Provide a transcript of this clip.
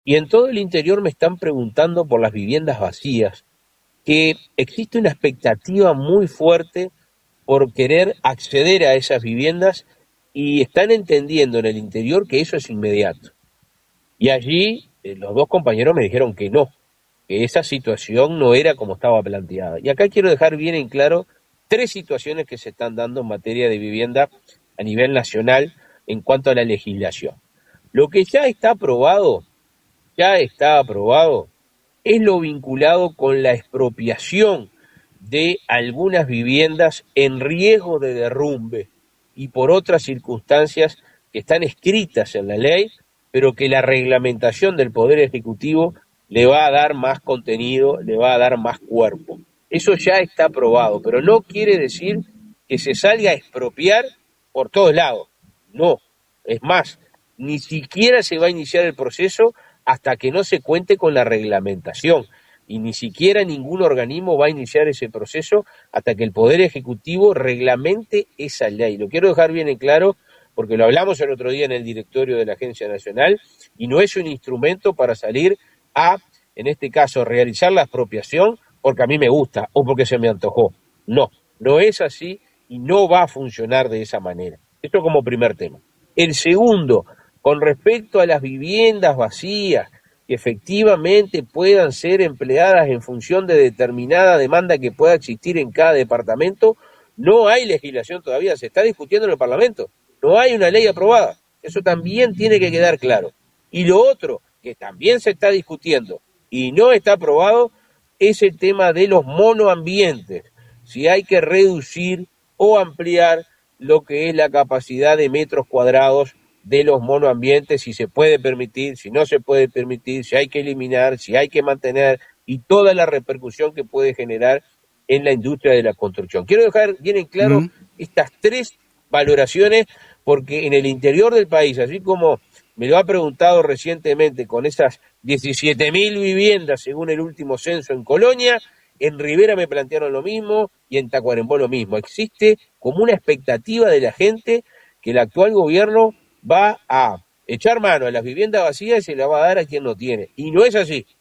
Y en todo el interior me están preguntando por las viviendas vacías, que existe una expectativa muy fuerte por querer acceder a esas viviendas y están entendiendo en el interior que eso es inmediato. Y allí los dos compañeros me dijeron que no, que esa situación no era como estaba planteada. Y acá quiero dejar bien en claro tres situaciones que se están dando en materia de vivienda a nivel nacional en cuanto a la legislación. Lo que ya está aprobado, es lo vinculado con la expropiación de algunas viviendas en riesgo de derrumbe y por otras circunstancias que están escritas en la ley, pero que la reglamentación del Poder Ejecutivo le va a dar más contenido, le va a dar más cuerpo. Eso ya está aprobado, pero no quiere decir que se salga a expropiar por todos lados. No, es más, ni siquiera se va a iniciar el proceso hasta que no se cuente con la reglamentación y ni siquiera ningún organismo va a iniciar ese proceso hasta que el Poder Ejecutivo reglamente esa ley. Lo quiero dejar bien en claro porque lo hablamos el otro día en el directorio de la Agencia Nacional y no es un instrumento para salir a, en este caso, realizar la expropiación porque a mí me gusta o porque se me antojó. No, no es así y no va a funcionar de esa manera. Esto como primer tema. El segundo, con respecto a las viviendas vacías que efectivamente puedan ser empleadas en función de determinada demanda que pueda existir en cada departamento, no hay legislación todavía, se está discutiendo en el Parlamento, no hay una ley aprobada, eso también tiene que quedar claro. Y lo otro, que también se está discutiendo y no está aprobado, es el tema de los monoambientes, si hay que reducir o ampliar lo que es la capacidad de metros cuadrados de los monoambientes, si se puede permitir, si no se puede permitir, si hay que eliminar, si hay que mantener y toda la repercusión que puede generar en la industria de la construcción. Quiero dejar bien en claro Mm, estas tres valoraciones porque en el interior del país, así como me lo ha preguntado recientemente con esas 17.000 viviendas según el último censo en Colonia, en Rivera me plantearon lo mismo y en Tacuarembó lo mismo. Existe como una expectativa de la gente que el actual gobierno va a echar mano a las viviendas vacías y se la va a dar a quien no tiene. Y no es así.